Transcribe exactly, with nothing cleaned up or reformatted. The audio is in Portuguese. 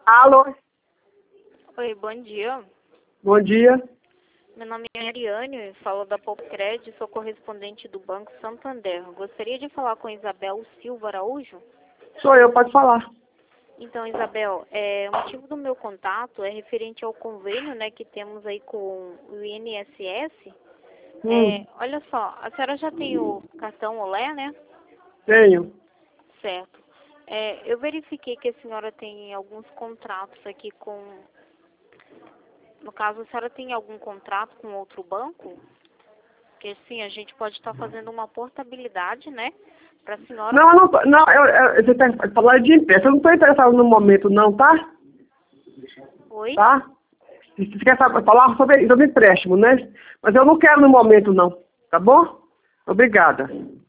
Alô? Oi, bom dia. Bom dia. Meu nome é Ariane, falo da Popcred, sou correspondente do Banco Santander. Gostaria de falar com Isabel Silva Araújo? Sou eu, pode falar. Então, Isabel, é, o motivo do meu contato é referente ao convênio, né, que temos aí com o I N S S. Hum, É, olha só, a senhora já tem o cartão Olé, né? tenho. Certo. É, eu verifiquei que a senhora tem alguns contratos aqui com... No caso, a senhora tem algum contrato com outro banco? Porque sim, a gente pode estar fazendo uma portabilidade, né? Para a senhora. Não, eu não, tô- não, eu, eu, você tem que falar de empréstimo. Eu não estou interessado no momento, não, tá? Oi? Tá? Você quer saber, falar sobre, sobre empréstimo, né? Mas eu não quero no momento, não. Tá bom? Obrigada.